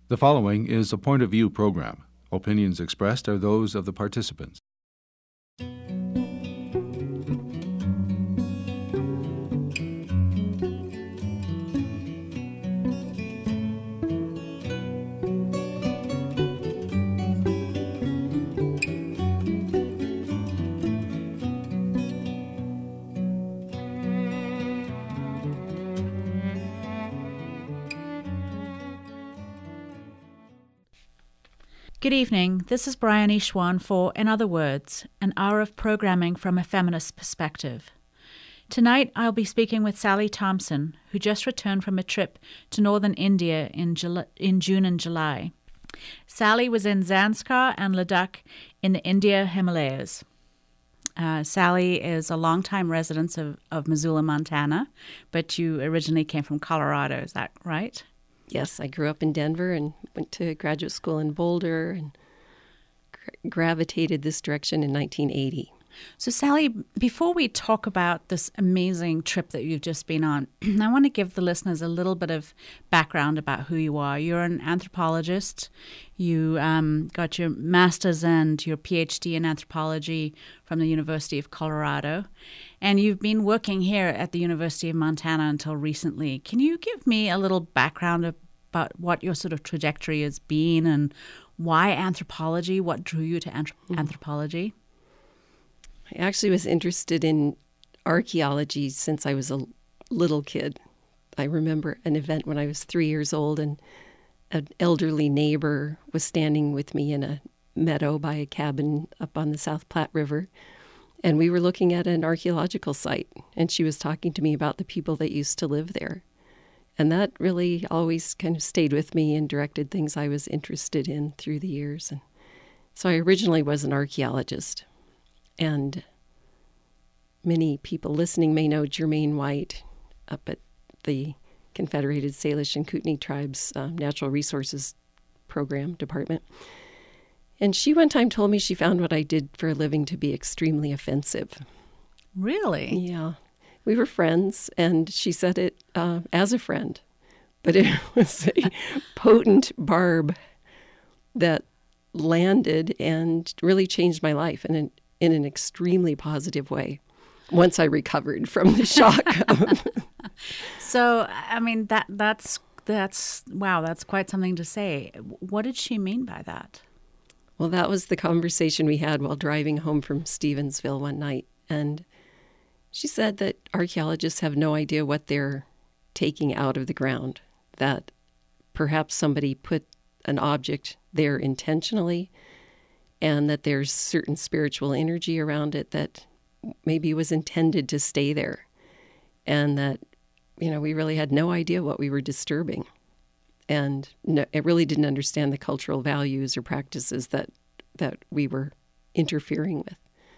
The following is a point of view program. Opinions expressed are those of the participants. Good evening. This is Bryony Schwan for In Other Words, an hour of programming from a feminist perspective. Tonight I'll be speaking with Sally Thompson, who just returned from a trip to northern India in June and July. Sally was in Zanskar and Ladakh in the India Himalayas. Sally is a longtime resident of Missoula, Montana, but you originally came from Colorado, is that right? Yes, I grew up in Denver and went to graduate school in Boulder and gravitated this direction in 1980. So, Sally, before we talk about this amazing trip that you've just been on, I want to give the listeners a little bit of background about who you are. You're an anthropologist. You got your master's and your PhD in anthropology from the University of Colorado. And you've been working here at the University of Montana until recently. Can you give me a little background about what your sort of trajectory has been and why anthropology? What drew you to anthropology? I actually was interested in archaeology since I was a little kid. I remember an event when I was 3 years old, and an elderly neighbor was standing with me in a meadow by a cabin up on the South Platte River. And we were looking at an archaeological site, and she was talking to me about the people that used to live there. And that really always kind of stayed with me and directed things I was interested in through the years. And so I originally was an archaeologist. And many people listening may know Germaine White up at the Confederated Salish and Kootenai Tribes Natural Resources Program Department. And she one time told me she found what I did for a living to be extremely offensive. Really? Yeah. We were friends, and she said it as a friend. But it was a potent barb that landed and really changed my life in an extremely positive way once I recovered from the shock. So, I mean, that's wow, that's quite something to say. What did she mean by that? Well, that was the conversation we had while driving home from Stevensville one night. And she said that archaeologists have no idea what they're taking out of the ground, that perhaps somebody put an object there intentionally, and that there's certain spiritual energy around it that maybe was intended to stay there, and that, we really had no idea what we were disturbing. And it really didn't understand the cultural values or practices that we were interfering with.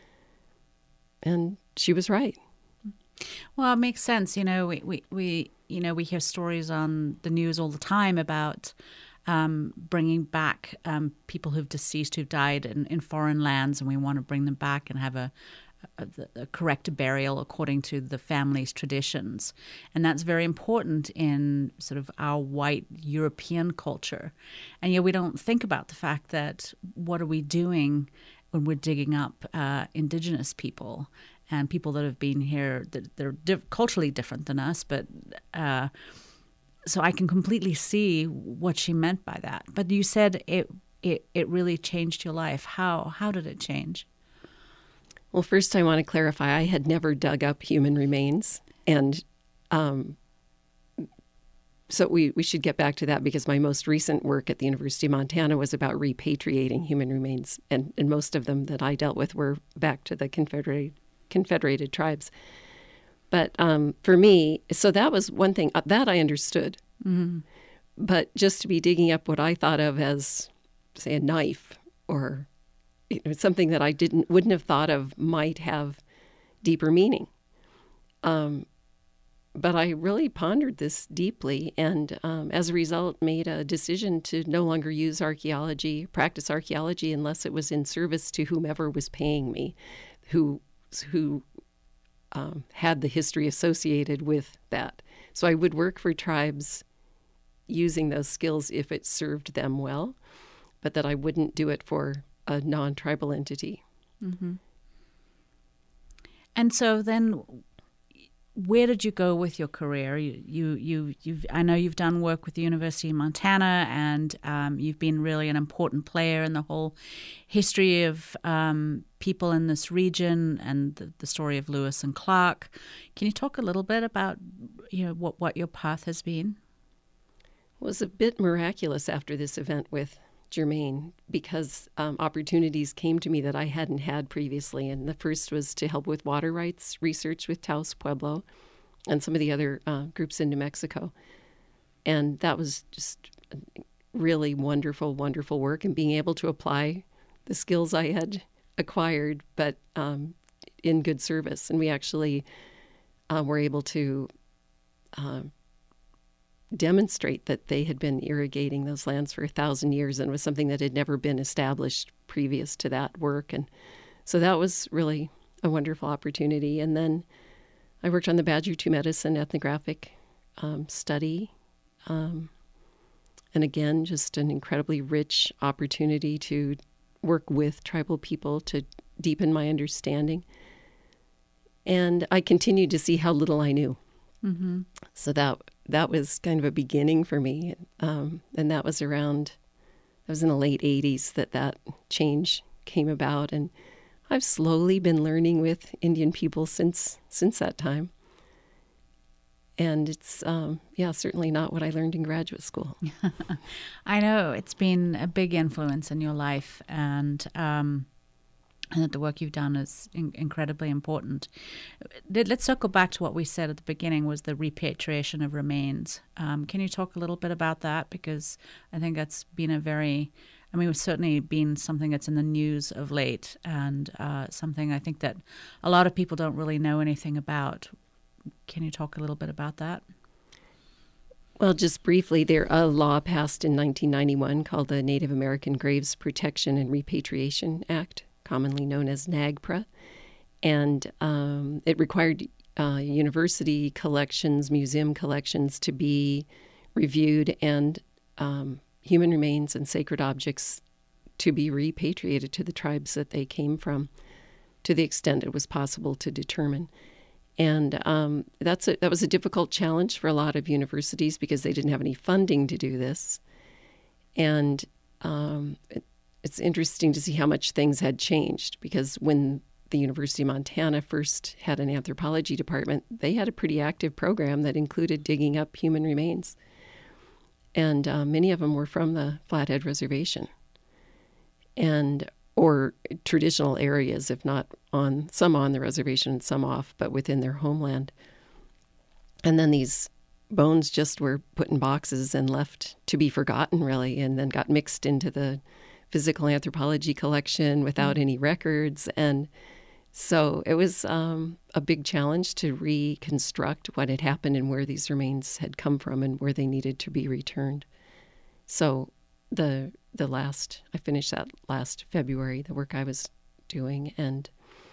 And she was right. Well, it makes sense. We hear stories on the news all the time about bringing back people who've deceased, who've died in foreign lands, and we want to bring them back and have a correct burial according to the family's traditions. And that's very important in sort of our white European culture. And yet we don't think about the fact that what are we doing when we're digging up indigenous people and people that have been here, that they're culturally different than us, but so I can completely see what she meant by that. But you said it really changed your life. How did it change? Well, first I want to clarify, I had never dug up human remains. And so we should get back to that, because my most recent work at the University of Montana was about repatriating human remains. And most of them that I dealt with were back to the Confederated Tribes. But for me, so that was one thing that I understood. Mm-hmm. But just to be digging up what I thought of as, say, a knife or something that I wouldn't have thought of might have deeper meaning. But I really pondered this deeply, and as a result made a decision to no longer use practice archaeology, unless it was in service to whomever was paying me, who had the history associated with that. So I would work for tribes using those skills if it served them well, but that I wouldn't do it for a non-tribal entity. Mm-hmm. And so then, where did you go with your career? I know you've done work with the University of Montana, and you've been really an important player in the whole history of people in this region and the story of Lewis and Clark. Can you talk a little bit about what your path has been? It was a bit miraculous after this event with Germain because opportunities came to me that I hadn't had previously. And the first was to help with water rights research with Taos Pueblo and some of the other groups in New Mexico. And that was just really wonderful, wonderful work, and being able to apply the skills I had acquired, but in good service. And we actually were able to demonstrate that they had been irrigating those lands for 1,000 years, and it was something that had never been established previous to that work. And so that was really a wonderful opportunity. And then I worked on the Badger II Medicine ethnographic study. And again, just an incredibly rich opportunity to work with tribal people to deepen my understanding. And I continued to see how little I knew. Mm-hmm. So that was kind of a beginning for me. And that was in the late 80s that change came about. And I've slowly been learning with Indian people since that time. And it's, certainly not what I learned in graduate school. I know. It's been a big influence in your life, and that the work you've done is incredibly important. Let's circle back to what we said at the beginning, was the repatriation of remains. Can you talk a little bit about that? Because I think that's been it's certainly been something that's in the news of late, and something I think that a lot of people don't really know anything about. Can you talk a little bit about that? Well, just briefly, a law passed in 1991 called the Native American Graves Protection and Repatriation Act, commonly known as NAGPRA, and it required university collections, museum collections to be reviewed, and human remains and sacred objects to be repatriated to the tribes that they came from, to the extent it was possible to determine. And that was a difficult challenge for a lot of universities because they didn't have any funding to do this. And it's interesting to see how much things had changed, because when the University of Montana first had an anthropology department, they had a pretty active program that included digging up human remains. And many of them were from the Flathead Reservation or traditional areas, if not some on the reservation and some off, but within their homeland. And then these bones just were put in boxes and left to be forgotten, really, and then got mixed into the physical anthropology collection without any records. And so it was a big challenge to reconstruct what had happened and where these remains had come from and where they needed to be returned. So I finished that last February, the work I was doing, and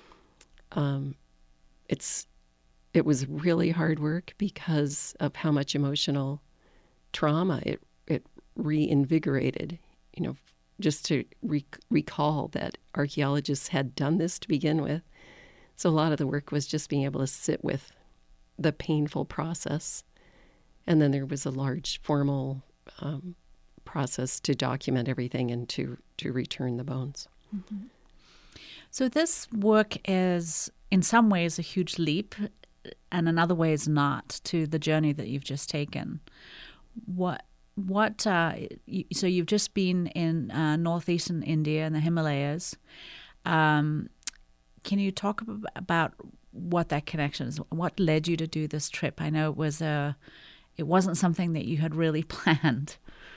it was really hard work because of how much emotional trauma it reinvigorated, just to recall that archaeologists had done this to begin with. So a lot of the work was just being able to sit with the painful process. And then there was a large formal process to document everything and to return the bones. Mm-hmm. So this work is in some ways a huge leap, and in other ways not, to the journey that you've just taken. So you've just been in northeastern India in the Himalayas. Can you talk about what that connection is? What led you to do this trip? I know it wasn't something that you had really planned.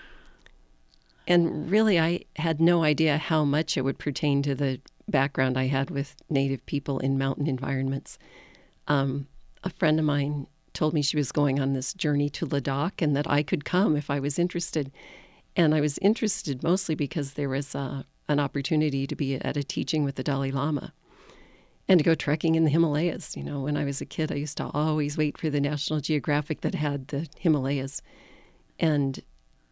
And really, I had no idea how much it would pertain to the background I had with Native people in mountain environments. A friend of mine told me she was going on this journey to Ladakh and that I could come if I was interested. And I was interested mostly because there was an opportunity to be at a teaching with the Dalai Lama and to go trekking in the Himalayas. When I was a kid, I used to always wait for the National Geographic that had the Himalayas. And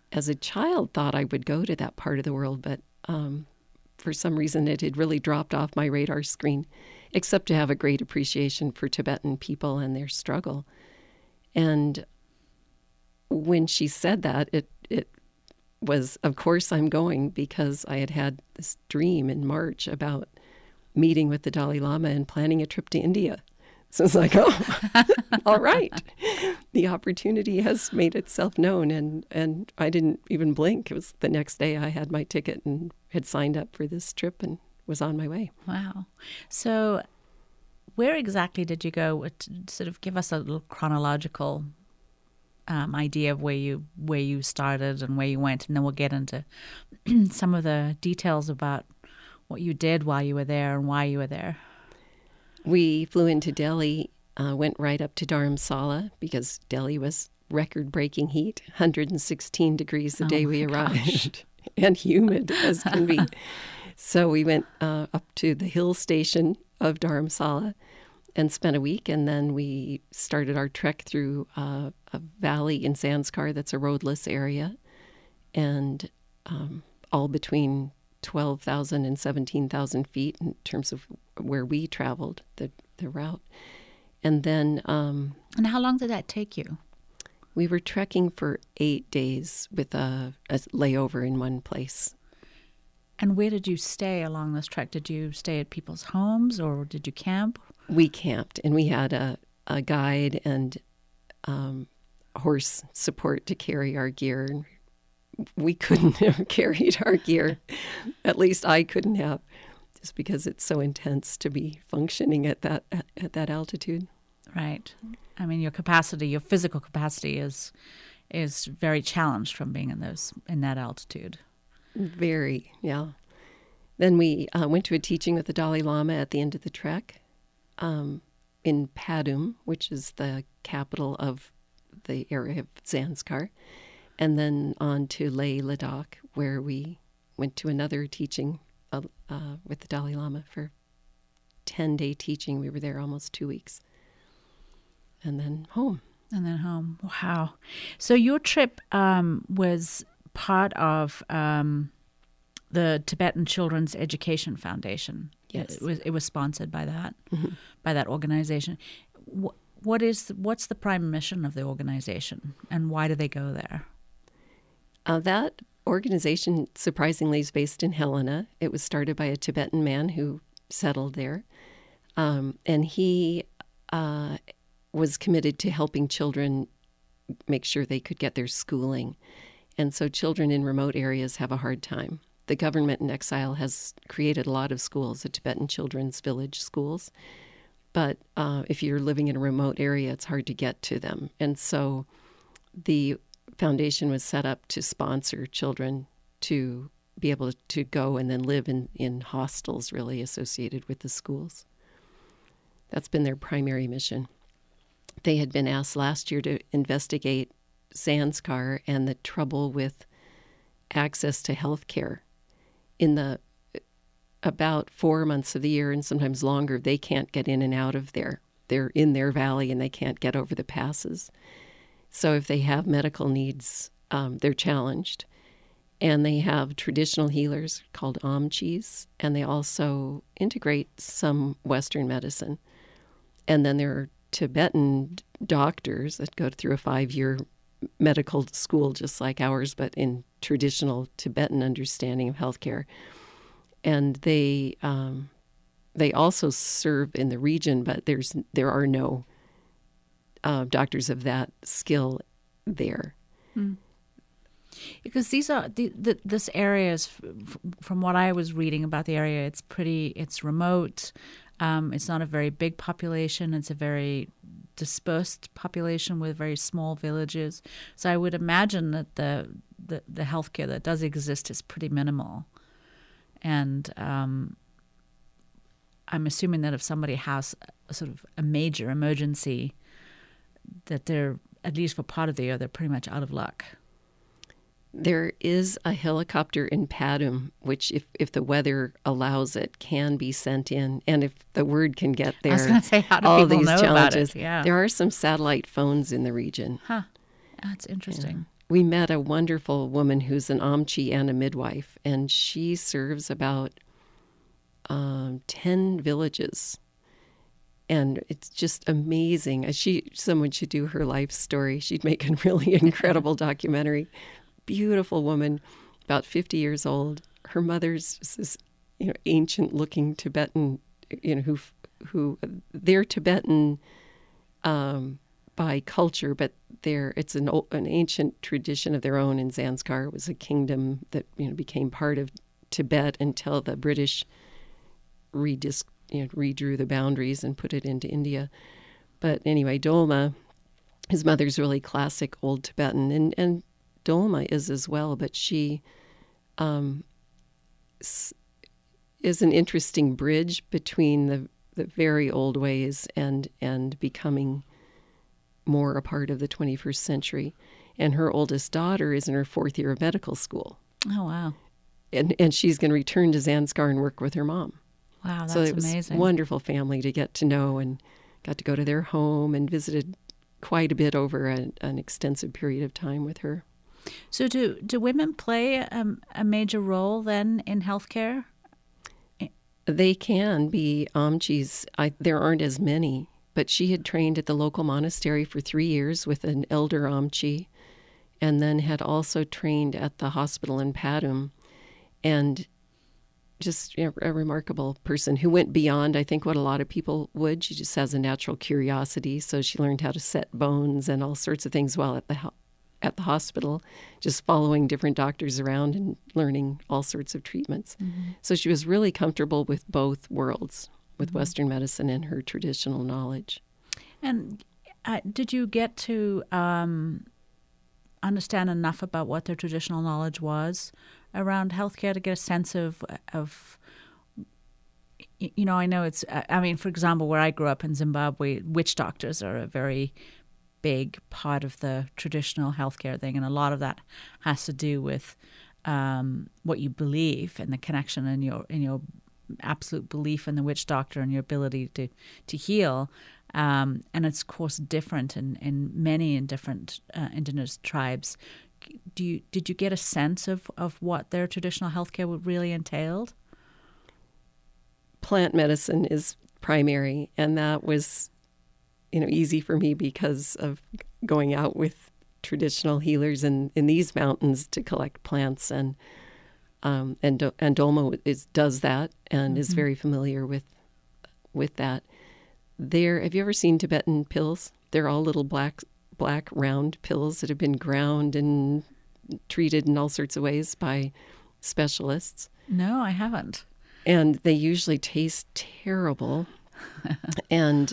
as a child, thought I would go to that part of the world, but for some reason it had really dropped off my radar screen, except to have a great appreciation for Tibetan people and their struggle. And when she said that, it was, of course I'm going, because I had had this dream in March about meeting with the Dalai Lama and planning a trip to India. So it's like, oh, all right. The opportunity has made itself known, and I didn't even blink. It was the next day I had my ticket and had signed up for this trip and was on my way. Wow. So where exactly did you go? Sort of give us a little chronological idea of where you started and where you went, and then we'll get into some of the details about what you did while you were there and why you were there. We flew into Delhi, went right up to Dharamsala because Delhi was record-breaking heat, 116 degrees the day we arrived, and humid as can be. So we went up to the hill station of Dharamsala and spent a week, and then we started our trek through a valley in Zanskar that's a roadless area, and all between 12,000 and 17,000 feet in terms of where we traveled, the route. And then... and how long did that take you? We were trekking for 8 days with a layover in one place. And where did you stay along this trek? Did you stay at people's homes or did you camp? We camped, and we had a guide and horse support to carry our gear. We couldn't have carried our gear. At least I couldn't have, just because it's so intense to be functioning at that altitude. Right. I mean, your physical capacity is very challenged from being in that altitude. Very, yeah. Then we went to a teaching with the Dalai Lama at the end of the trek in Padum, which is the capital of the area of Zanskar. And then on to Leh Ladakh, where we went to another teaching with the Dalai Lama for 10-day teaching. We were there almost 2 weeks. And then home. Wow. So your trip was part of the Tibetan Children's Education Foundation. Yes. It was sponsored by that, by that organization. What's the prime mission of the organization, and why do they go there? That organization, surprisingly, is based in Helena. It was started by a Tibetan man who settled there. And he was committed to helping children make sure they could get their schooling. And so children in remote areas have a hard time. The government in exile has created a lot of schools, the Tibetan Children's Village schools. But if you're living in a remote area, it's hard to get to them. And so the foundation was set up to sponsor children to be able to go and then live in hostels really associated with the schools. That's been their primary mission. They had been asked last year to investigate Zanskar and the trouble with access to health care. In the about 4 months of the year, and sometimes longer, they can't get in and out of there. They're in their valley and they can't get over the passes. So if they have medical needs, they're challenged. And they have traditional healers called Amchis, and they also integrate some Western medicine. And then there are Tibetan doctors that go through a 5-year medical school just like ours, but in traditional Tibetan understanding of healthcare. And they also serve in the region, but there are no doctors of that skill there. Because this area is, from what I was reading about the area, it's remote. It's not a very big population. It's a very dispersed population with very small villages. So I would imagine that the healthcare that does exist is pretty minimal. And I'm assuming that if somebody has a sort of a major emergency, that they're, at least for part of the year, they're pretty much out of luck. There is a helicopter in Padum, which, if the weather allows it, can be sent in. And if the word can get there, I was going to say, how do people know about it? Yeah. There are some satellite phones in the region. Huh. That's interesting. we met a wonderful woman who's an Amchi and a midwife, and she serves about 10 villages. And it's just amazing. Someone should do her life story. She'd make a really incredible documentary. Beautiful woman, about 50 years old. Her mother's this, ancient-looking Tibetan, who they're Tibetan by culture, but it's an ancient tradition of their own in Zanskar. It was a kingdom that became part of Tibet until the British redrew the boundaries and put it into India. But anyway, Dolma, his mother's really classic old Tibetan, and Dolma is as well, but she is an interesting bridge between the very old ways and becoming more a part of the 21st century. And her oldest daughter is in her 4th year of medical school. Oh, wow. And she's going to return to Zanskar and work with her mom. Wow, that's so it was amazing. A wonderful family to get to know, and got to go to their home and visited quite a bit over an extensive period of time with her. So do women play a major role then in healthcare? They can be Amchis. There aren't as many, but she had trained at the local monastery for 3 years with an elder Amchi, and then had also trained at the hospital in Padum, and just a remarkable person who went beyond, I think, what a lot of people would. She just has a natural curiosity, so she learned how to set bones and all sorts of things while at the hospital, just following different doctors around and learning all sorts of treatments. Mm-hmm. So she was really comfortable with both worlds, with mm-hmm. Western medicine and her traditional knowledge. And did you get to understand enough about what their traditional knowledge was around healthcare to get a sense of I know it's, for example, where I grew up in Zimbabwe, witch doctors are a very big part of the traditional healthcare thing, and a lot of that has to do with what you believe and the connection in your absolute belief in the witch doctor and your ability to heal. And it's, of course, different in many different indigenous tribes. Did you get a sense of what their traditional healthcare would really entailed? Plant medicine is primary, and that was easy for me because of going out with traditional healers in these mountains to collect plants, and Dolma does that and mm-hmm. is very familiar with that. Have you ever seen Tibetan pills? They're all little black round pills that have been ground and treated in all sorts of ways by specialists. No, I haven't. And they usually taste terrible. And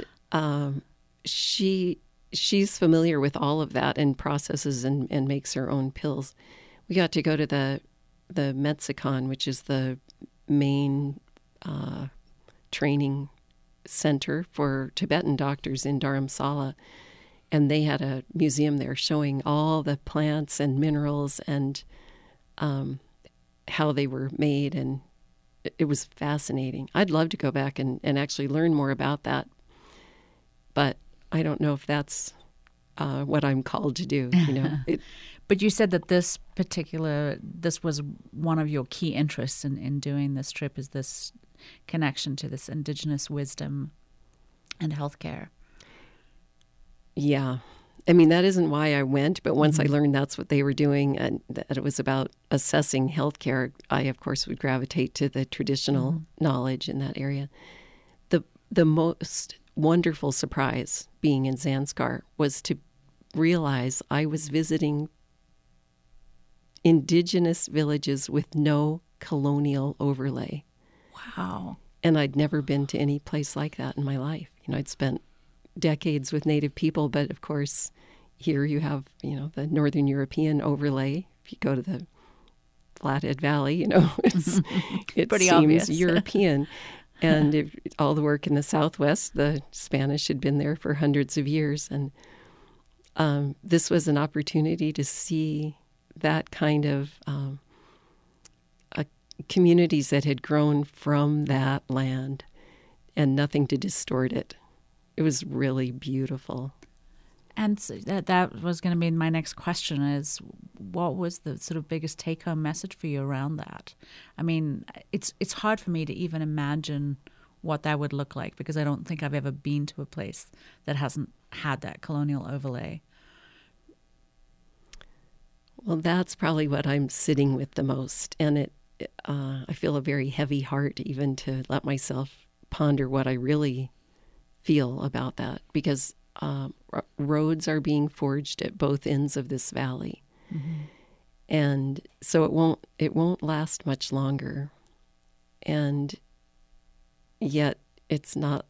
she's familiar with all of that and processes and makes her own pills. We got to go to the Metsicon, which is the main training center for Tibetan doctors in Dharamsala. And they had a museum there showing all the plants and minerals and how they were made. And it was fascinating. I'd love to go back and actually learn more about that. But I don't know if that's what I'm called to do. But you said that this was one of your key interests in doing this trip, is this connection to this indigenous wisdom and healthcare. Yeah. That isn't why I went, but once mm-hmm. I learned that's what they were doing and that it was about assessing healthcare, I, of course, would gravitate to the traditional mm-hmm. knowledge in that area. The most wonderful surprise being in Zanskar was to realize I was visiting indigenous villages with no colonial overlay. Wow. And I'd never been to any place like that in my life. I'd spent decades with Native people, but of course here you have, the Northern European overlay. If you go to the Flathead Valley, it pretty seems obvious. European. And all the work in the Southwest, the Spanish had been there for hundreds of years. And this was an opportunity to see that kind of communities that had grown from that land and nothing to distort it. It was really beautiful. And so that was going to be my next question is, what was the sort of biggest take-home message for you around that? I mean, it's hard for me to even imagine what that would look like because I don't think I've ever been to a place that hasn't had that colonial overlay. Well, that's probably what I'm sitting with the most. And I feel a very heavy heart even to let myself ponder what I really feel about that, because roads are being forged at both ends of this valley. Mm-hmm. And so it won't last much longer. And yet it's not,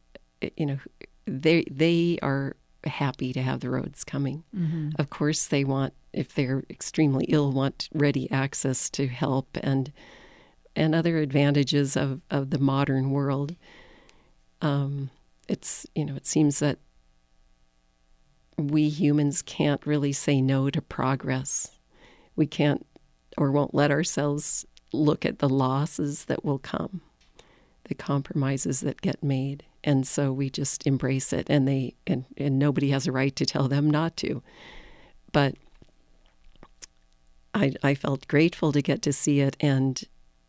they are happy to have the roads coming. Mm-hmm. Of course they want, if they're extremely ill, want ready access to help and other advantages of the modern world. It seems that we humans can't really say no to progress. We can't or won't let ourselves look at the losses that will come, the compromises that get made. And so we just embrace it, and nobody has a right to tell them not to. But I felt grateful to get to see it and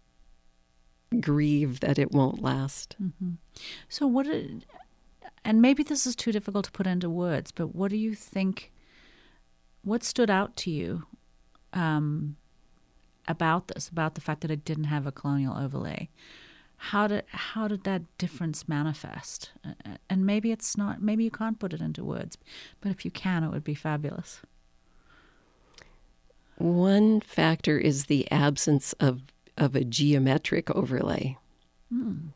grieve that it won't last. Mm-hmm. So and maybe this is too difficult to put into words, but what do you think, what stood out to you about this, about the fact that it didn't have a colonial overlay? How did that difference manifest? And maybe you can't put it into words, but if you can, it would be fabulous. One factor is the absence of a geometric overlay. Mm.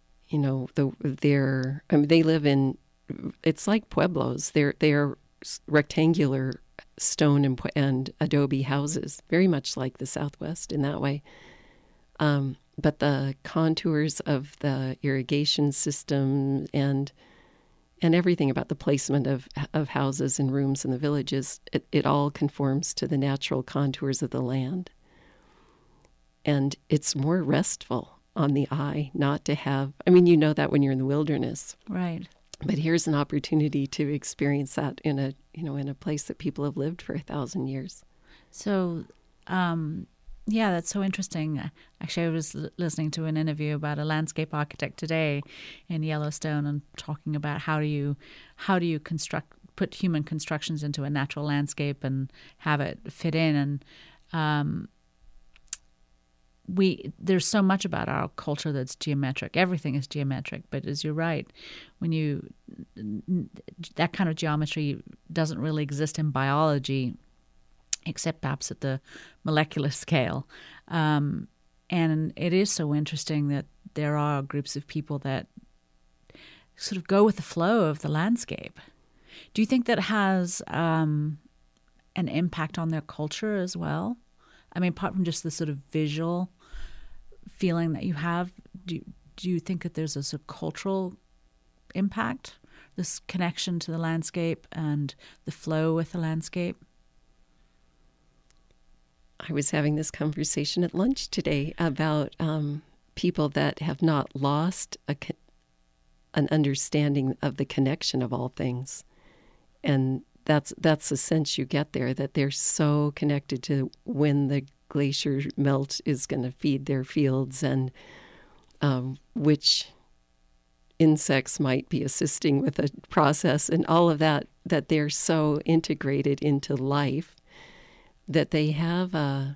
They live in, it's like pueblos. They are rectangular stone and adobe houses, very much like the Southwest in that way. But the contours of the irrigation system and everything about the placement of houses and rooms in the villages, it all conforms to the natural contours of the land. And it's more restful on the eye not to have, that when you're in the wilderness. Right. But here's an opportunity to experience that in a place that people have lived for 1,000 years. So, yeah, that's so interesting. Actually, I was listening to an interview about a landscape architect today in Yellowstone and talking about how do you put human constructions into a natural landscape and have it fit in. And there's so much about our culture that's geometric. Everything is geometric, but as you're right, that kind of geometry doesn't really exist in biology, except perhaps at the molecular scale. And it is so interesting that there are groups of people that sort of go with the flow of the landscape. Do you think that has an impact on their culture as well? I mean, apart from just the sort of visual feeling that you have, do you think that there's a sort of cultural impact, this connection to the landscape and the flow with the landscape? I was having this conversation at lunch today about people that have not lost an understanding of the connection of all things. And that's the sense you get there, that they're so connected to when the glacier melt is going to feed their fields and which insects might be assisting with the process and all of that they're so integrated into life that they have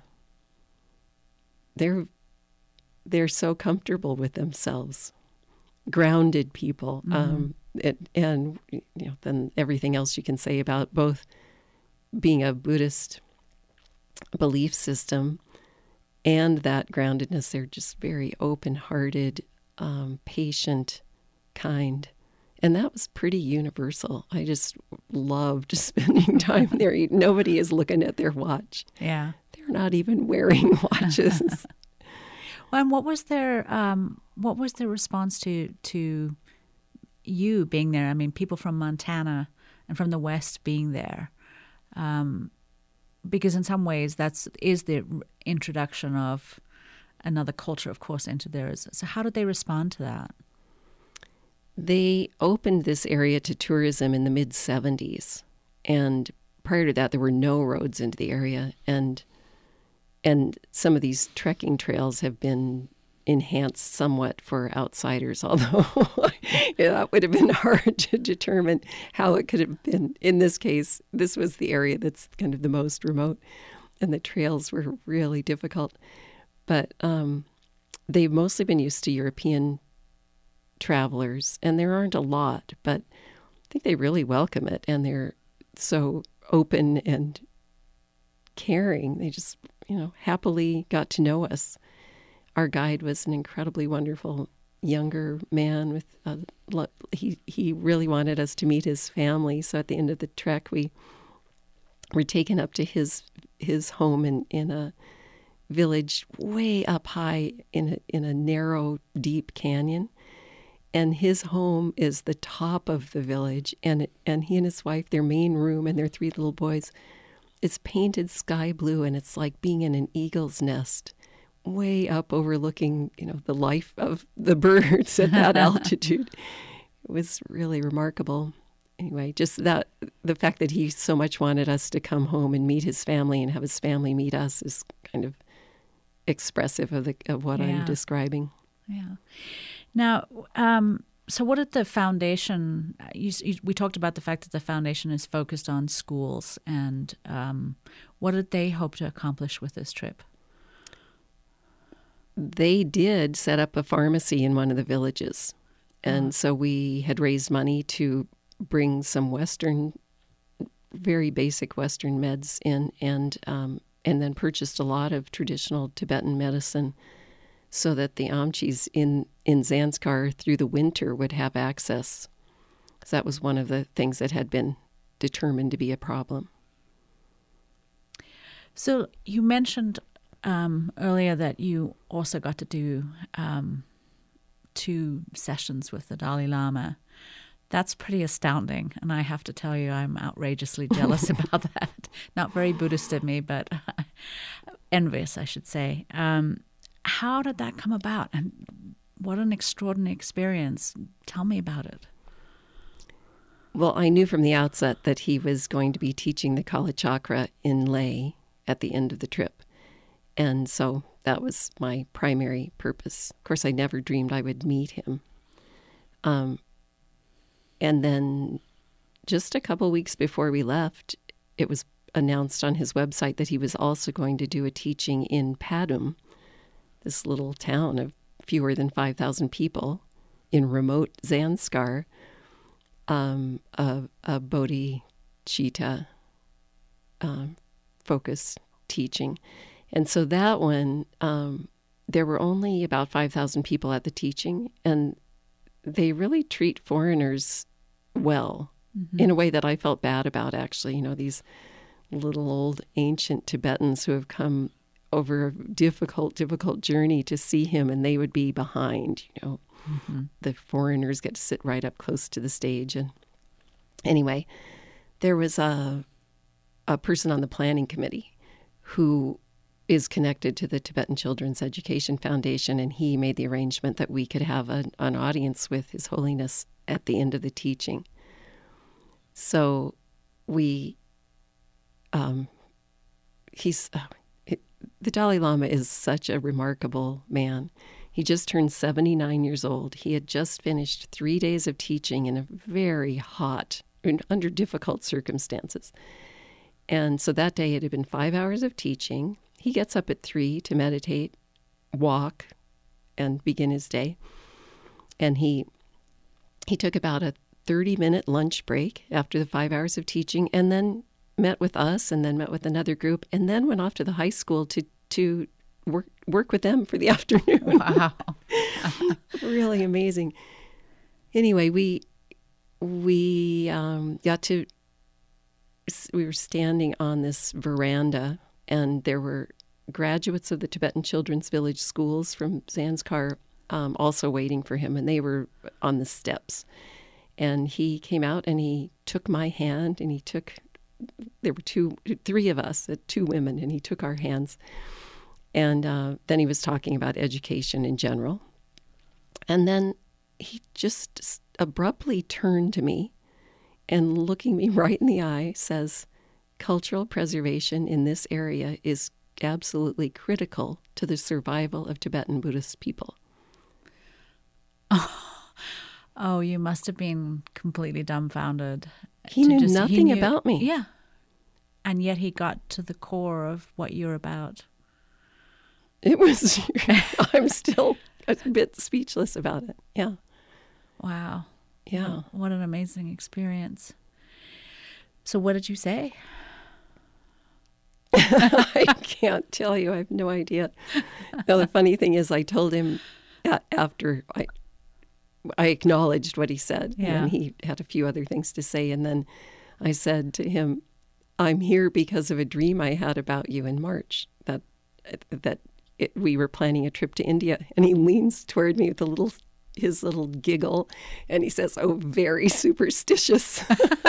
they're so comfortable with themselves, grounded people. Mm-hmm. And then everything else you can say about both being a Buddhist belief system and that groundedness. They're just very open-hearted, patient, kind. And that was pretty universal. I just loved spending time there. Nobody is looking at their watch. Yeah. They're not even wearing watches. Well, and what was their response to you being there? I mean, people from Montana and from the West being there. Because in some ways is the introduction of another culture, of course, into theirs. So how did they respond to that? They opened this area to tourism in the mid-'70s, And prior to that, there were no roads into the area. And some of these trekking trails have been enhanced somewhat for outsiders, although that would have been hard to determine how it could have been. In this case, this was the area that's kind of the most remote, and the trails were really difficult. But they've mostly been used to European travelers, and there aren't a lot, but I think they really welcome it, and they're so open and caring. They just, happily got to know us. Our guide was an incredibly wonderful younger man with he really wanted us to meet his family. So at the end of the trek, we were taken up to his home in a village way up high in a narrow, deep canyon. And his home is the top of the village, and he and his wife, their main room and their 3 little boys, it's painted sky blue, and it's like being in an eagle's nest, way up overlooking, the life of the birds at that altitude. It was really remarkable. Anyway, just the fact that he so much wanted us to come home and meet his family and have his family meet us is kind of expressive of what I'm describing. Yeah. Now, so what did the foundation, we talked about the fact that the foundation is focused on schools, and what did they hope to accomplish with this trip? They did set up a pharmacy in one of the villages. And so we had raised money to bring some very basic Western meds in, and then purchased a lot of traditional Tibetan medicine so that the Amchis in Zanskar through the winter would have access. Because that was one of the things that had been determined to be a problem. So you mentioned earlier that you also got to do 2 sessions with the Dalai Lama. That's pretty astounding, and I have to tell you, I'm outrageously jealous about that. Not very Buddhist of me, but envious, I should say. How did that come about, and what an extraordinary experience? Tell me about it. Well, I knew from the outset that he was going to be teaching the Kala Chakra in Leh at the end of the trip. And so that was my primary purpose. Of course, I never dreamed I would meet him. And then just a couple weeks before we left, it was announced on his website that he was also going to do a teaching in Padum, this little town of fewer than 5,000 people in remote Zanskar, a bodhicitta focused teaching. And so that one, there were only about 5,000 people at the teaching, and they really treat foreigners well, in a way that I felt bad about, actually. These little old ancient Tibetans who have come over a difficult journey to see him, and they would be behind, The foreigners get to sit right up close to the stage. And anyway, there was a person on the planning committee who is connected to the Tibetan Children's Education Foundation, and he made the arrangement that we could have an audience with His Holiness at the end of the teaching. So the Dalai Lama is such a remarkable man. He just turned 79 years old. He had just finished 3 days of teaching in a very hot, under difficult circumstances. And so that day it had been 5 hours of teaching. He gets up at 3 to meditate, walk, and begin his day. And he took about a 30-minute lunch break after the 5 hours of teaching, and then met with us, and then met with another group, and then went off to the high school to work with them for the afternoon. Wow. Really amazing. Anyway, we were standing on this veranda, and there were graduates of the Tibetan Children's Village schools from Zanskar also waiting for him, and they were on the steps. And he came out and he took my hand, and there were 3 of us, 2 women, and he took our hands. And then he was talking about education in general. And then he just abruptly turned to me and looking me right in the eye says, cultural preservation in this area is absolutely critical to the survival of Tibetan Buddhist people. Oh, you must have been completely dumbfounded. He knew nothing about me. Yeah. And yet he got to the core of what you're about. It was, I'm still a bit speechless about it. Yeah. Wow. Yeah. Wow. What an amazing experience. So what did you say? I can't tell you. I have no idea. No, the funny thing is I told him after I acknowledged what he said, Yeah. and he had a few other things to say. And then I said to him, I'm here because of a dream I had about you in March, that we were planning a trip to India. And he leans toward me with his little giggle, and he says, oh, very superstitious.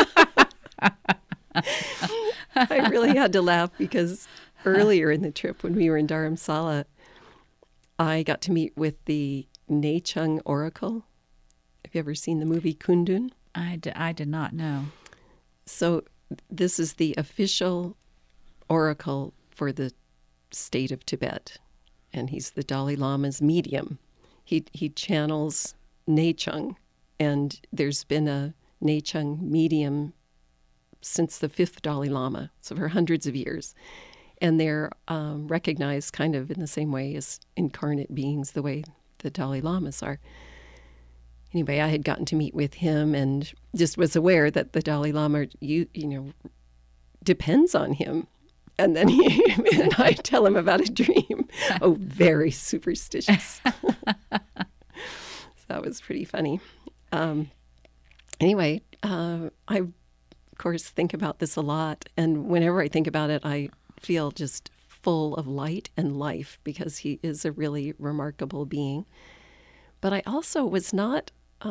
I really had to laugh because earlier in the trip when we were in Dharamsala, I got to meet with the Nechung Oracle. Have you ever seen the movie Kundun? I did not know. So this is the official oracle for the state of Tibet, and he's the Dalai Lama's medium. He channels Nechung, and there's been a Nechung medium since the 5th Dalai Lama, so for hundreds of years. And they're recognized kind of in the same way as incarnate beings, the way the Dalai Lamas are. Anyway, I had gotten to meet with him and just was aware that the Dalai Lama, depends on him. And then and I tell him about a dream. Oh, very superstitious. So that was pretty funny. Anyway, I, of course, think about this a lot. And whenever I think about it, I feel just full of light and life because he is a really remarkable being. But I also was not,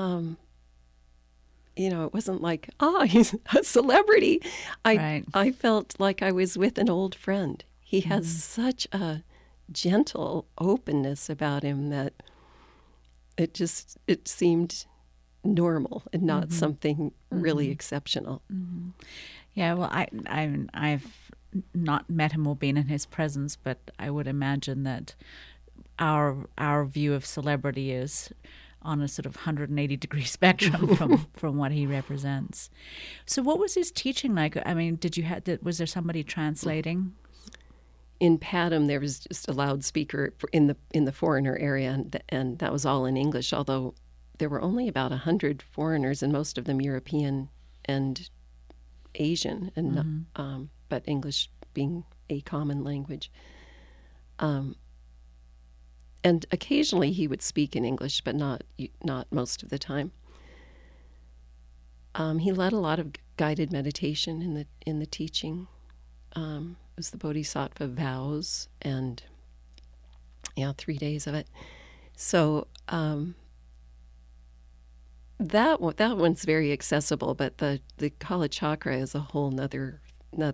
it wasn't like, he's a celebrity. Right. I felt like I was with an old friend. He has such a gentle openness about him that it seemed normal and not something really exceptional. Mm-hmm. Yeah, well, I've not met him or been in his presence, but I would imagine that our view of celebrity is on a sort of 180-degree spectrum from what he represents. So what was his teaching like? I mean, was there somebody translating? In Padam, there was just a loudspeaker in the foreigner area, and that was all in English, although there were only about 100 foreigners, and most of them European and Asian, and but English being a common language. And occasionally he would speak in English, but not most of the time. He led a lot of guided meditation in the teaching. It was the Bodhisattva vows, and 3 days of it. So that one's very accessible, but the Kala Chakra is a whole nother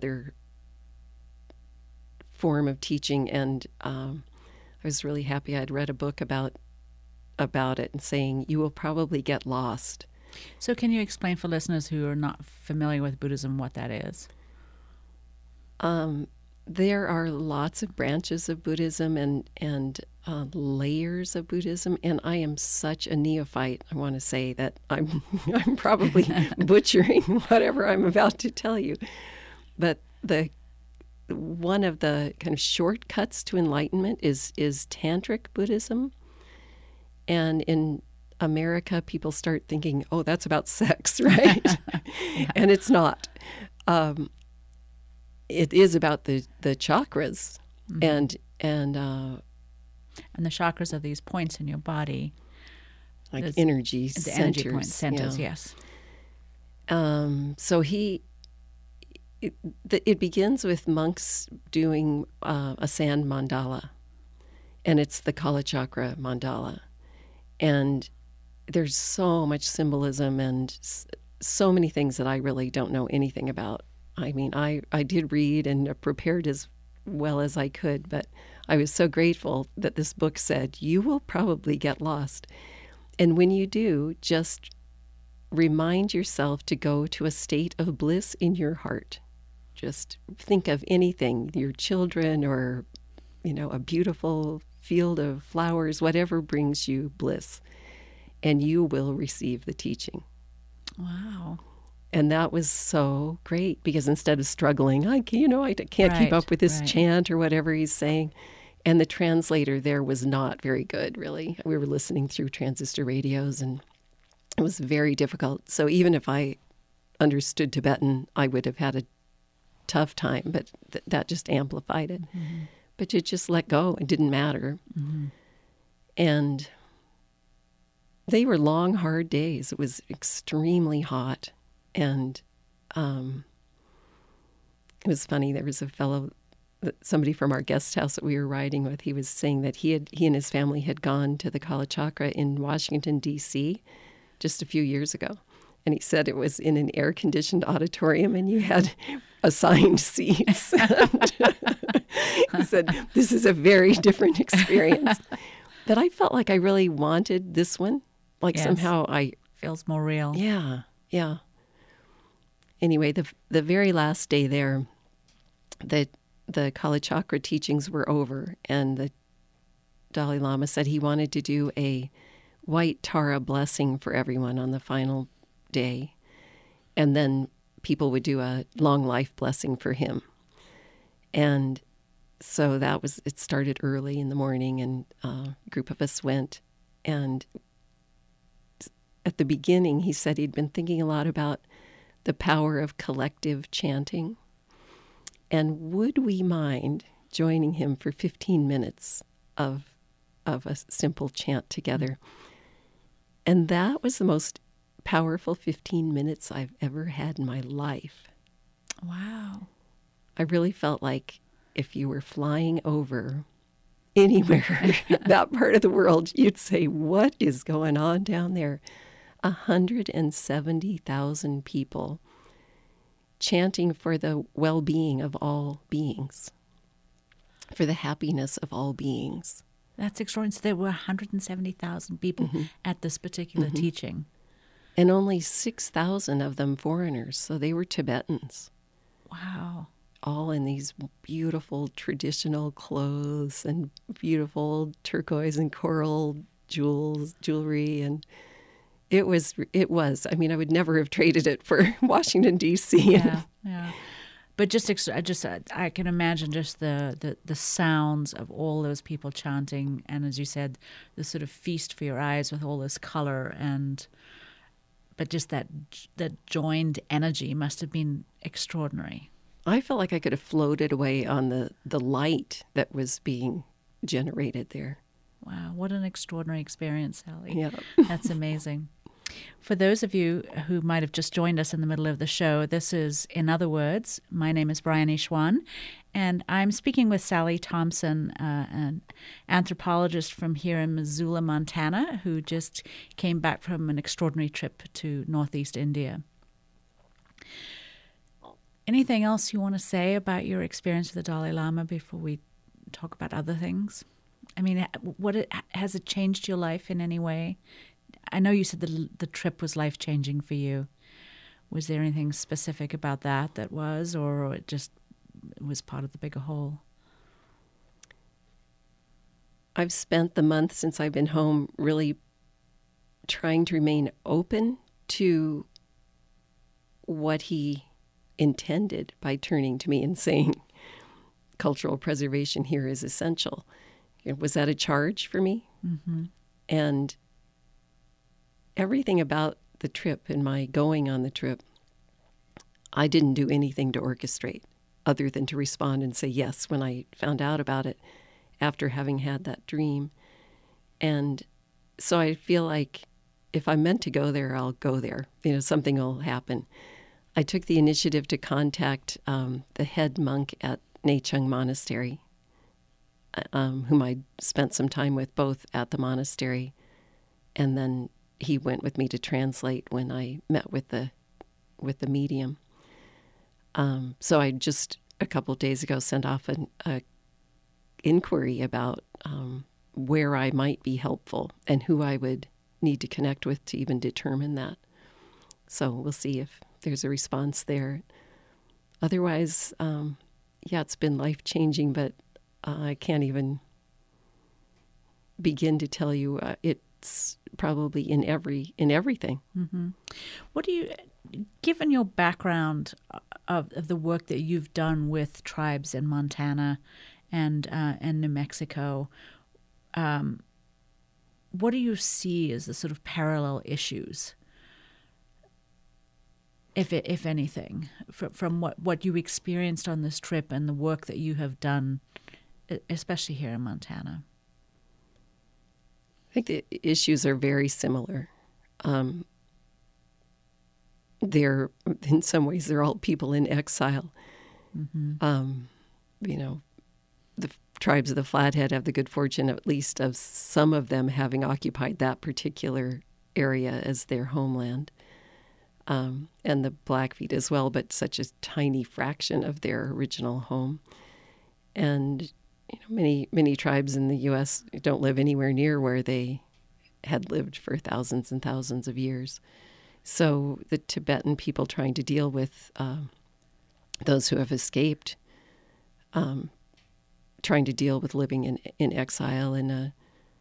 form of teaching, and I was really happy I'd read a book about it and saying you will probably get lost. So can you explain for listeners who are not familiar with Buddhism what that is? There are lots of branches of Buddhism and layers of Buddhism, and I am such a neophyte. I want to say that I'm probably butchering whatever I'm about to tell you, but one of the kind of shortcuts to enlightenment is Tantric Buddhism. And in America, people start thinking, oh, that's about sex, right? And it's not. It is about the chakras. And the chakras are these points in your body. Like energy the centers. Energy point centers, yes. So it begins with monks doing a sand mandala, and it's the Kala Chakra mandala. And there's so much symbolism and so many things that I really don't know anything about. I mean, I did read and prepared as well as I could, but I was so grateful that this book said, you will probably get lost. And when you do, just remind yourself to go to a state of bliss in your heart. Just think of anything, your children or, a beautiful field of flowers, whatever brings you bliss, and you will receive the teaching. Wow. And that was so great because instead of struggling, I can't keep up with this chant or whatever he's saying. And the translator there was not very good, really. We were listening through transistor radios, and it was very difficult. So even if I understood Tibetan, I would have had a tough time, but that just amplified it. Mm-hmm. But you just let go. It didn't matter. Mm-hmm. And they were long, hard days. It was extremely hot. And it was funny. There was a fellow, somebody from our guest house that we were riding with. He was saying that he and his family had gone to the Kala Chakra in Washington, D.C. just a few years ago. And he said it was in an air-conditioned auditorium and you had assigned seats. He said, this is a very different experience. But I felt like I really wanted this one. Like somehow feels more real. Yeah, yeah. Anyway, the very last day there, the Kala Chakra teachings were over, and the Dalai Lama said he wanted to do a white Tara blessing for everyone on the final day, and then people would do a long life blessing for him. And so it started early in the morning, and a group of us went. And at the beginning, he said he'd been thinking a lot about the power of collective chanting. And would we mind joining him for 15 minutes of a simple chant together? And that was the most powerful 15 minutes I've ever had in my life. Wow. I really felt like if you were flying over anywhere, that part of the world, you'd say, what is going on down there? 170,000 people chanting for the well-being of all beings, for the happiness of all beings. That's extraordinary. So there were 170,000 people at this particular teaching. And only 6,000 of them foreigners, so they were Tibetans. Wow. All in these beautiful traditional clothes and beautiful turquoise and coral jewelry, and it was. I mean, I would never have traded it for Washington, D.C. Yeah. But I can imagine just the sounds of all those people chanting, and as you said, the sort of feast for your eyes with all this color, but just that joined energy must have been extraordinary. I felt like I could have floated away on the light that was being generated there. Wow, what an extraordinary experience, Sally. Yeah. That's amazing. For those of you who might have just joined us in the middle of the show, this is In Other Words. My name is Bryony Schwan, and I'm speaking with Sally Thompson, an anthropologist from here in Missoula, Montana, who just came back from an extraordinary trip to Northeast India. Anything else you want to say about your experience with the Dalai Lama before we talk about other things? I mean, has it changed your life in any way? I know you said the trip was life-changing for you. Was there anything specific about that was, or it just was part of the bigger whole? I've spent the month since I've been home really trying to remain open to what he intended by turning to me and saying, cultural preservation here is essential. Was that a charge for me? Mm-hmm. And everything about the trip and my going on the trip, I didn't do anything to orchestrate other than to respond and say yes when I found out about it after having had that dream. And so I feel like if I'm meant to go there, I'll go there. Something will happen. I took the initiative to contact the head monk at Nechung Monastery, whom I spent some time with both at the monastery, and then he went with me to translate when I met with the medium. So I just a couple of days ago sent off a inquiry about where I might be helpful and who I would need to connect with to even determine that. So we'll see if there's a response there. Otherwise, it's been life-changing, but I can't even begin to tell you. It's probably in everything. Mm-hmm. What do you, given your background of the work that you've done with tribes in Montana and New Mexico, what do you see as the sort of parallel issues, if anything, from what you experienced on this trip and the work that you have done, especially here in Montana? I think the issues are very similar. They're, in some ways, they're all people in exile. Mm-hmm. The tribes of the Flathead have the good fortune, at least, of some of them having occupied that particular area as their homeland. And the Blackfeet as well, but such a tiny fraction of their original home. And many tribes in the U.S. don't live anywhere near where they had lived for thousands and thousands of years. So the Tibetan people trying to deal with those who have escaped, trying to deal with living in exile in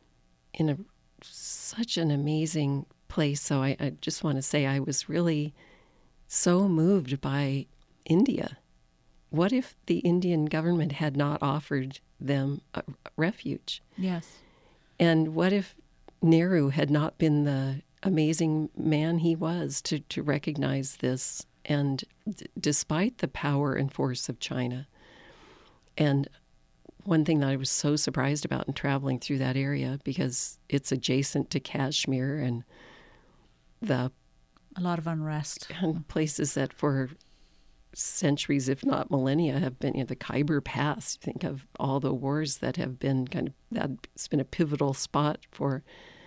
such an amazing place. So I just want to say I was really so moved by India. What if the Indian government had not offered them a refuge? Yes. And what if Nehru had not been the amazing man he was to recognize this, and despite the power and force of China. And one thing that I was so surprised about in traveling through that area, because it's adjacent to Kashmir and a lot of unrest, and places that for centuries, if not millennia, have been, the Khyber Pass. Think of all the wars that have been that's been a pivotal spot for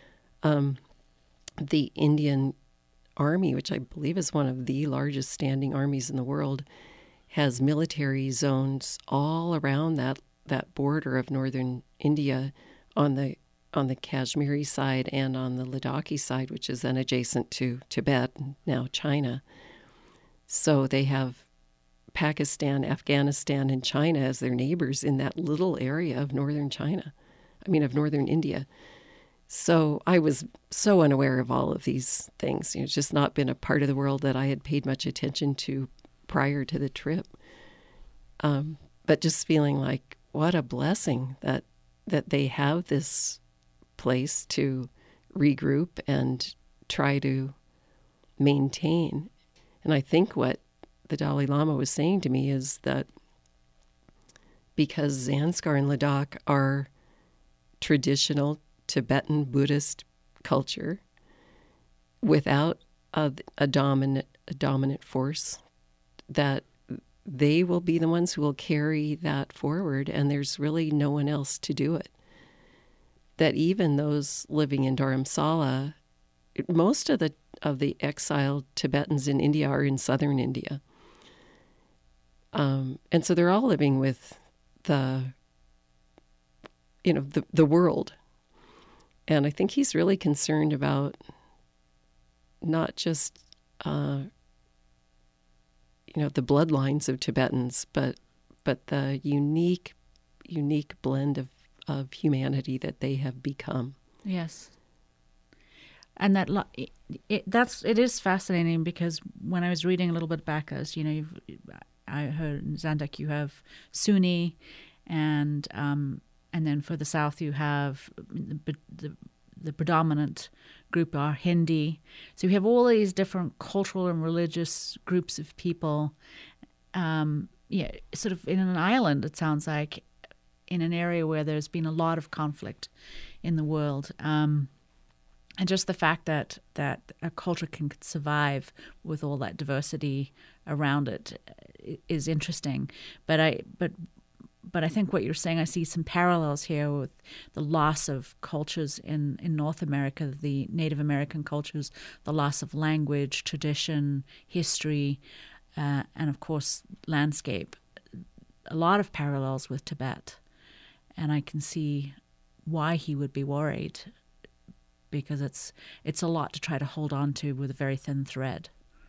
the Indian Army, which I believe is one of the largest standing armies in the world, has military zones all around that border of northern India on the Kashmiri side and on the Ladakhi side, which is then adjacent to Tibet, now China. So they have Pakistan, Afghanistan, and China as their neighbors in that little area of northern India. So I was so unaware of all of these things. It's just not been a part of the world that I had paid much attention to prior to the trip. But just feeling like what a blessing that they have this place to regroup and try to maintain. And I think what the Dalai Lama was saying to me is that because Zanskar and Ladakh are traditional Tibetan Buddhist culture without a dominant force, that they will be the ones who will carry that forward, and there's really no one else to do it. That even those living in Dharamsala, most of the exiled Tibetans in India are in southern India. And so they're all living with the world. And I think he's really concerned about not just, the bloodlines of Tibetans, but the unique blend of humanity that they have become. Yes. And it is fascinating, because when I was reading a little bit back, as I heard in Zandak you have Sunni, and then for the south you have the predominant group are Hindi. So you have all these different cultural and religious groups of people, sort of in an island, it sounds like, in an area where there's been a lot of conflict in the world. And just the fact that a culture can survive with all that diversity around it is interesting. But I think what you're saying, I see some parallels here with the loss of cultures in North America, the Native American cultures, the loss of language, tradition, history, and of course landscape. A lot of parallels with Tibet. And I can see why he would be worried, because it's a lot to try to hold on to with a very thin thread.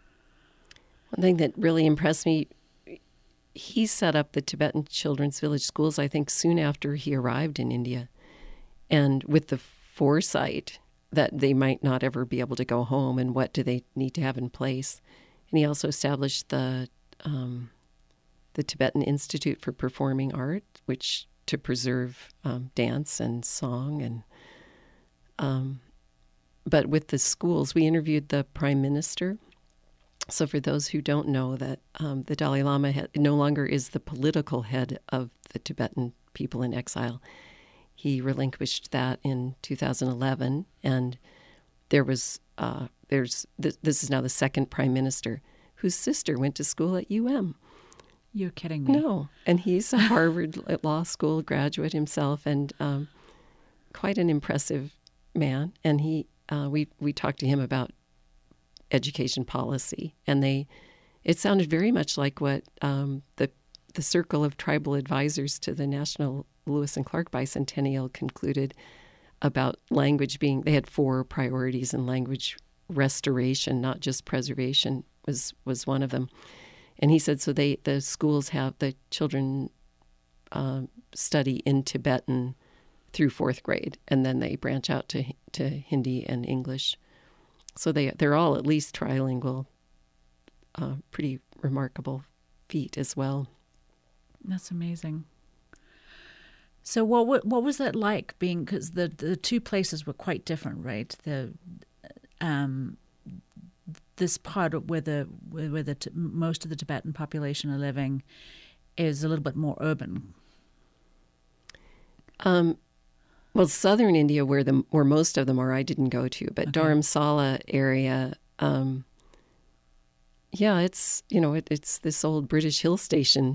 One thing that really impressed me, he set up the Tibetan Children's Village Schools, I think, soon after he arrived in India, and with the foresight that they might not ever be able to go home, and what do they need to have in place. And he also established the Tibetan Institute for Performing Art, which to preserve dance and song. And but with the schools, we interviewed the Prime Minister. So for those who don't know, that the Dalai Lama no longer is the political head of the Tibetan people in exile. He relinquished that in 2011, and this is now the second prime minister whose sister went to school at UM. You're kidding me. No, and he's a Harvard Law School graduate himself, and quite an impressive man. And we talked to him about education policy, and it sounded very much like what the Circle of Tribal Advisors to the National Lewis and Clark Bicentennial concluded about language being, they had 4 priorities, and language restoration, not just preservation, was one of them. And he said, so the schools have, the children study in Tibetan through 4th grade, and then they branch out to Hindi and English. So they're all at least trilingual, pretty remarkable feat as well. That's amazing. So what was that like being, because the 2 places were quite different, right? This part of where most of the Tibetan population are living is a little bit more urban. Well, southern India, where most of them are, I didn't go to, but okay. Dharamsala area, it's it's this old British hill station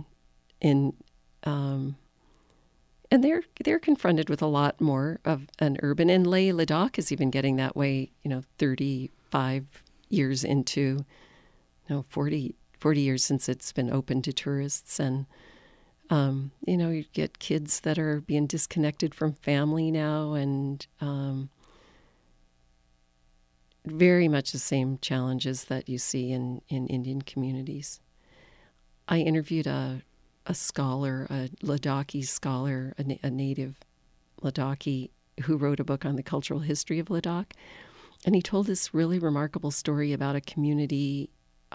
and they're confronted with a lot more of an urban, and Leh Ladakh is even getting that way, 35 years into, 40 years since it's been open to tourists. And, you get kids that are being disconnected from family now, and very much the same challenges that you see in Indian communities. I interviewed a scholar, a Ladakhi scholar, a native Ladakhi, who wrote a book on the cultural history of Ladakh. And he told this really remarkable story about a community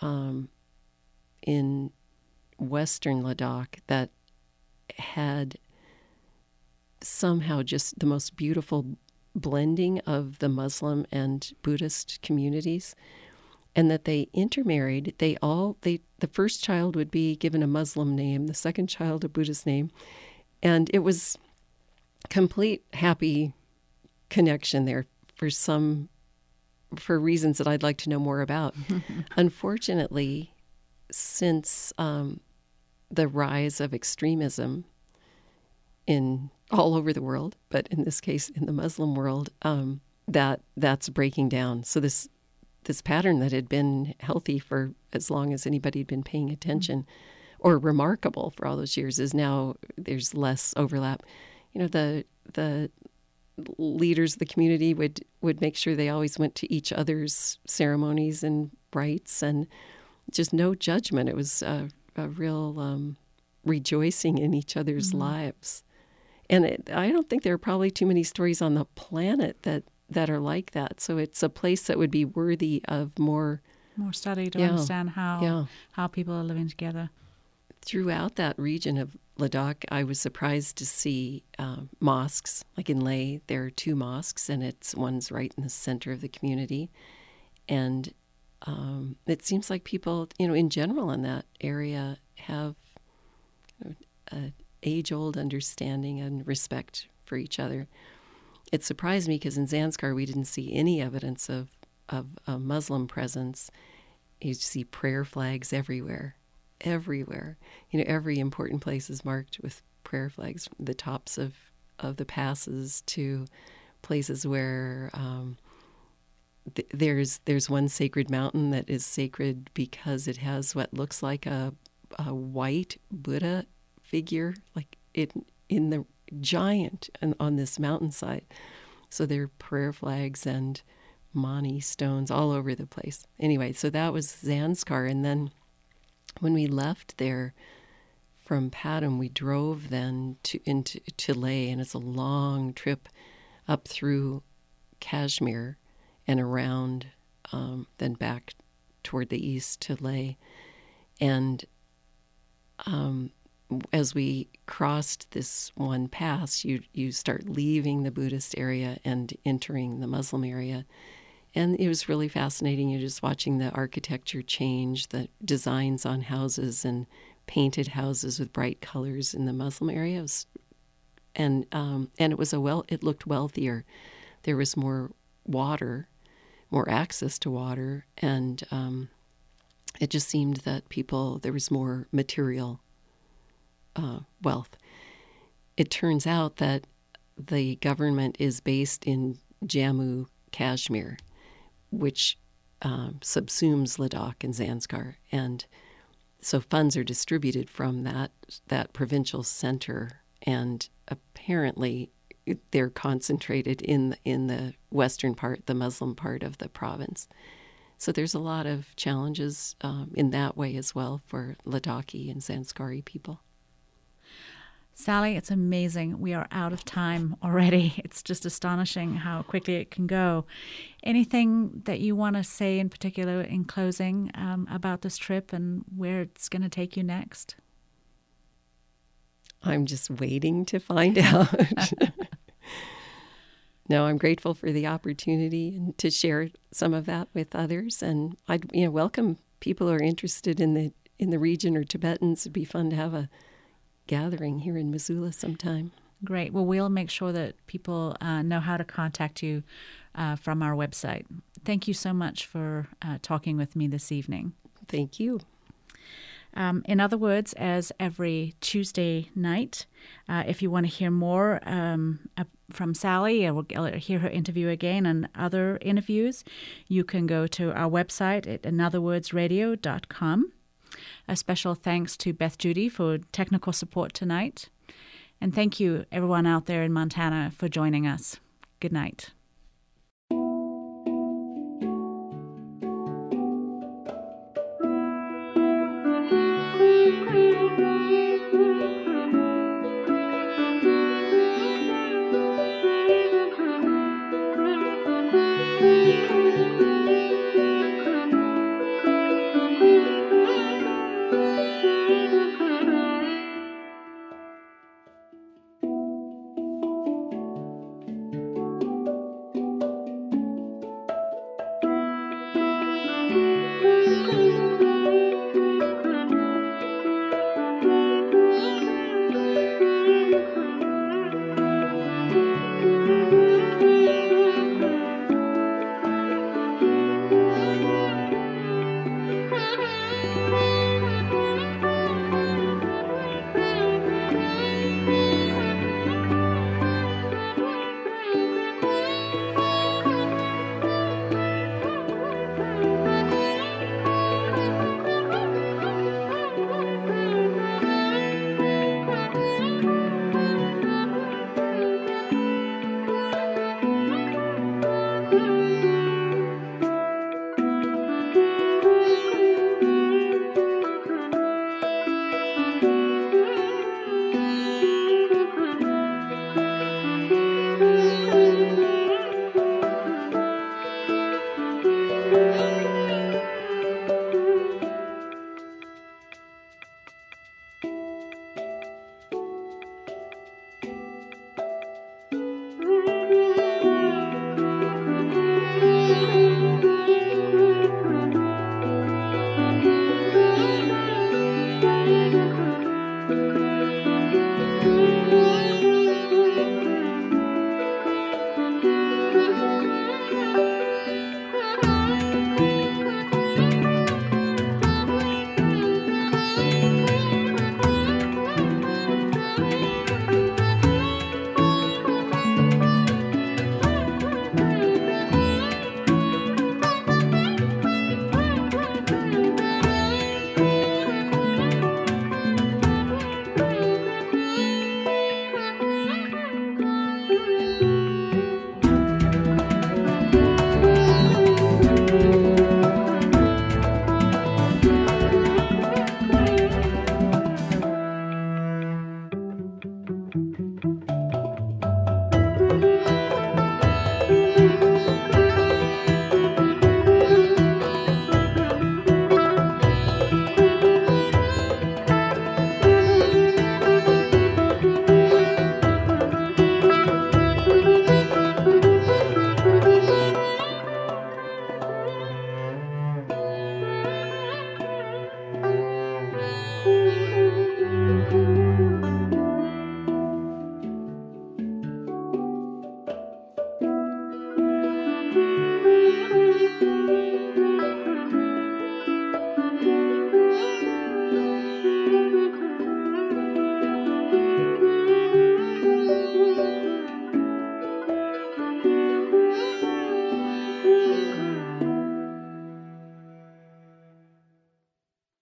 in western Ladakh that had somehow just the most beautiful blending of the Muslim and Buddhist communities, and that they intermarried. The first child would be given a Muslim name, the second child a Buddhist name, and it was complete happy connection there for reasons that I'd like to know more about. Unfortunately, since the rise of extremism in all over the world, but in this case in the Muslim world, that's breaking down. So this pattern that had been healthy for as long as anybody had been paying attention, or remarkable for all those years, is now there's less overlap. The leaders of the community would make sure they always went to each other's ceremonies and rites, and just no judgment. It was a real rejoicing in each other's lives. And I don't think there are probably too many stories on the planet that are like that. So it's a place that would be worthy of more study to understand how people are living together. Throughout that region of Ladakh, I was surprised to see mosques. Like in Leh, there are 2 mosques, and one's right in the center of the community. And it seems like people, in general in that area have an age-old understanding and respect for each other. It surprised me because in Zanskar we didn't see any evidence of a Muslim presence. You see prayer flags everywhere. Every important place is marked with prayer flags, from the tops of the passes to places where there's one sacred mountain that is sacred because it has what looks like a white Buddha figure, like in the giant on this mountainside. So there are prayer flags and mani stones all over the place. Anyway, so that was Zanskar. And then when we left there from Padam, we drove then to Leh, and it's a long trip up through Kashmir and around, then back toward the east to Leh. And as we crossed this one pass, you start leaving the Buddhist area and entering the Muslim area. And it was really fascinating. You're just watching the architecture change, the designs on houses and painted houses with bright colors in the Muslim area. And it was it looked wealthier. There was more water, more access to water, and it just seemed that there was more material wealth. It turns out that the government is based in Jammu, Kashmir, which subsumes Ladakh and Zanskar, and so funds are distributed from that provincial center, and apparently they're concentrated in the western part, the Muslim part of the province. So there's a lot of challenges in that way as well for Ladakhi and Zanskari people. Sally, it's amazing. We are out of time already. It's just astonishing how quickly it can go. Anything that you want to say in particular in closing about this trip and where it's going to take you next? I'm just waiting to find out. No, I'm grateful for the opportunity and to share some of that with others. And I'd welcome people who are interested in the region or Tibetans. It'd be fun to have a gathering here in Missoula sometime. Great. Well, we'll make sure that people know how to contact you from our website. Thank you so much for talking with me this evening. Thank you. In other words, as every Tuesday night, if you want to hear more from Sally or hear her interview again and other interviews, you can go to our website at anotherwordsradio.com. A special thanks to Beth Judy for technical support tonight. And thank you, everyone out there in Montana, for joining us. Good night.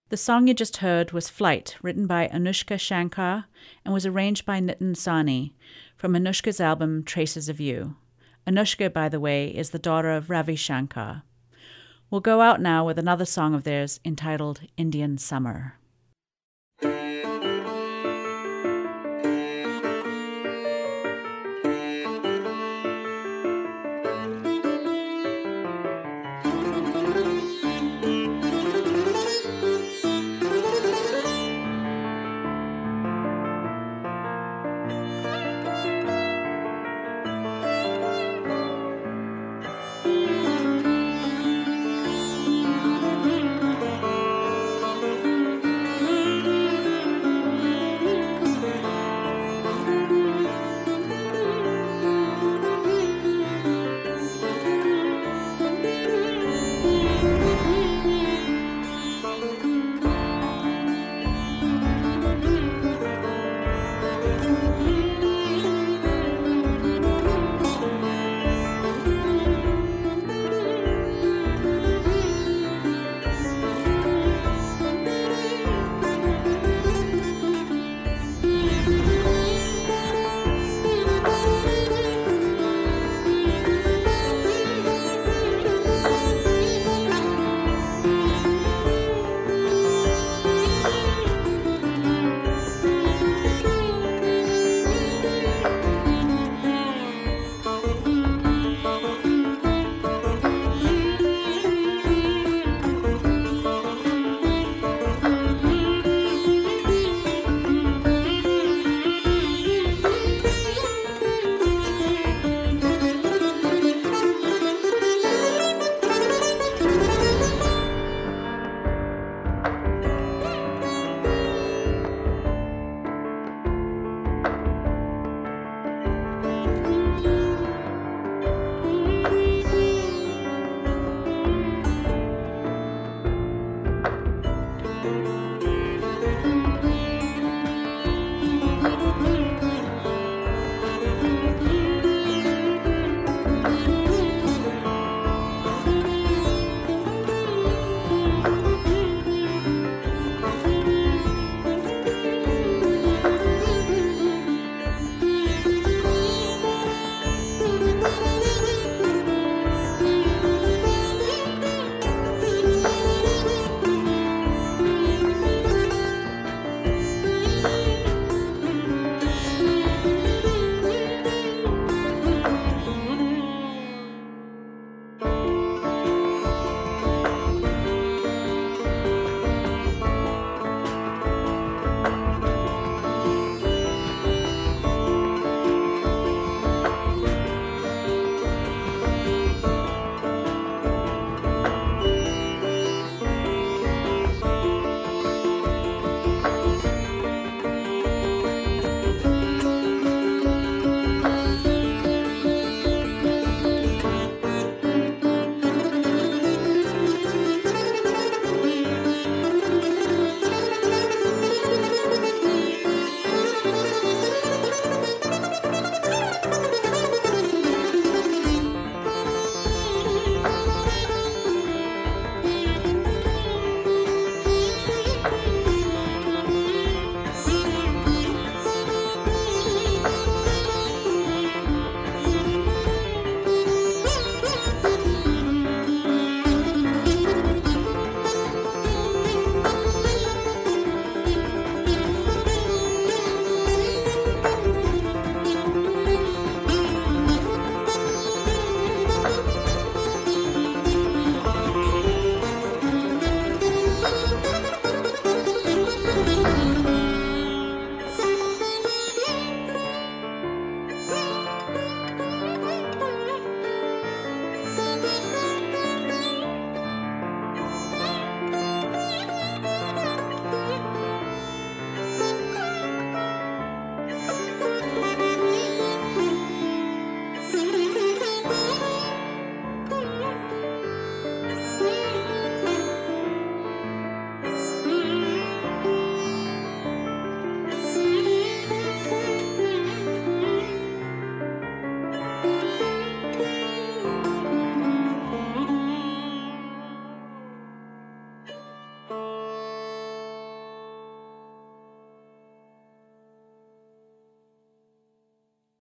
The song you just heard was Flight, written by Anushka Shankar and was arranged by Nitin Sawhney from Anushka's album Traces of You. Anushka, by the way, is the daughter of Ravi Shankar. We'll go out now with another song of theirs entitled Indian Summer.